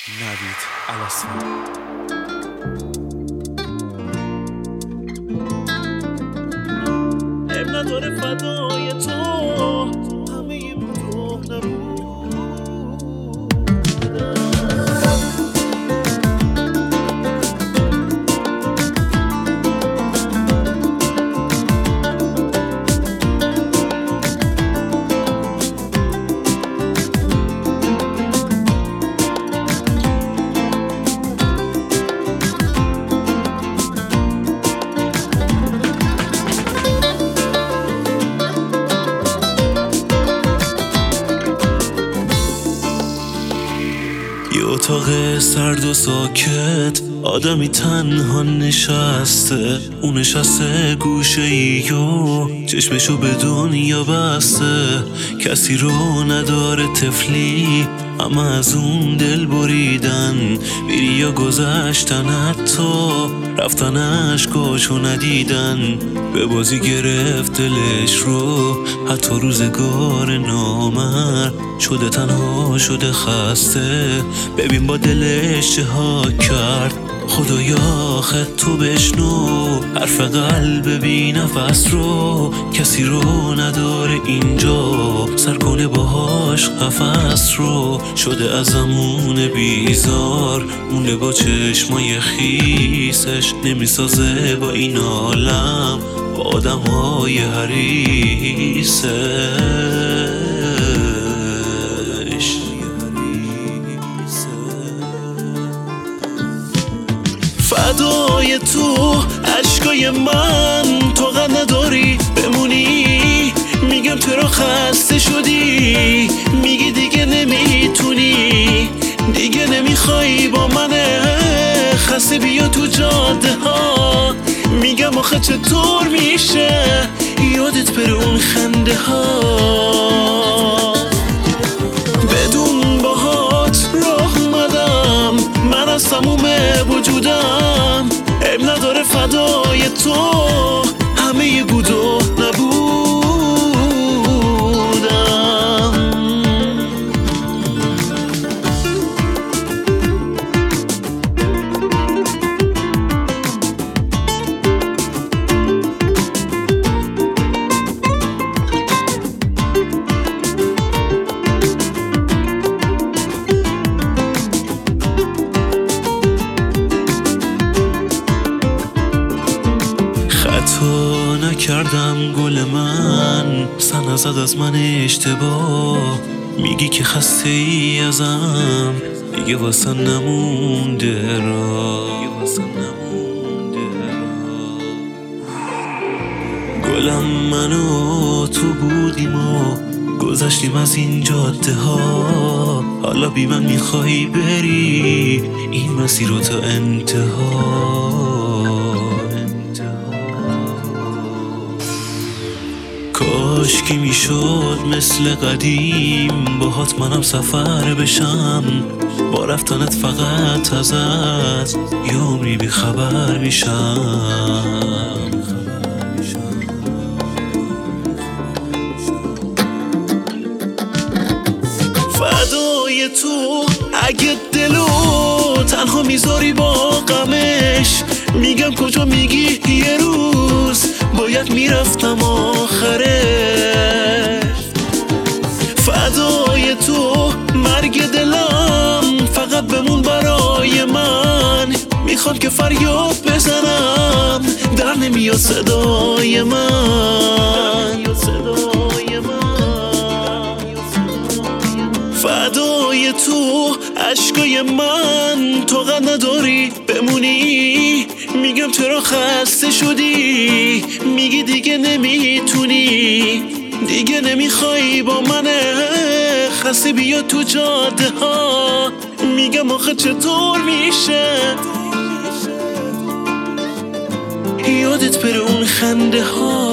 نوید الاسفر. اب نداره فدای تو همه بودو نبود. یه اتاق سرد و ساکت، آدمی تنها نشسته. اون نشسته گوشه ای و چشمشو به دنیا بسته. کسی رو نداره طفلی، اما از اون دل بریدن. میری یا گذشتن، حتی رفتن عشقاشو ندیدن. به بازی گرفت دلش رو، حتی روزگار نامر شده تنها، شده خسته. ببین با دلش چه ها کرد. خدایا خط تو بشنو حرف قلب بی نفس رو. کسی رو نداره اینجا سر کنه باهاش قفس رو. شده از زمون بیزار، مونه با چشمای خیسش. نمیسازه با این عالم، با آدم های حریسش. فدای تو عشقای من، تو قد نداری بمونی. میگم چرا خسته شدی، میگی دیگه نمیتونی، دیگه نمیخوای با من. خسته بیا تو جاده ها، میگم آخه چطور میشه یادت بره اون خنده ها. بدون باهات راه اومدم من از تموم وجودم. اب نداره فدای تو همه بود و نبودم. خطا نکردم گل من، سن نزد از من اشتباه. میگی که خسته ای ازم، دیگه واسه نمونده را. گلم من و تو بودیم و گذشتیم از این جاده ها. حالا بی من میخوای بری این مسیر رو تا انتها. کاش که میشد مثل قدیم باهات منم سفر بشم. با رفتنت فقط ازت یه عمری بی خبر میشم. فدای تو اگه دلو تنها میذاری با غمش. میگم کجا، میگی یه روز باید میرفتم آخرش. فدای تو مرگ دلم فقط بمون برای من. میخوام که فریاد بزنم در نمیاد صدای من. فدای تو عشقای من، تو قد نداری بمونی. میگم چرا خسته شدی، میگی دیگه نمیتونی، دیگه نمیخوای با من. خسته بیا تو جاده ها، میگم آخه چطور میشه یادت بره اون خنده ها.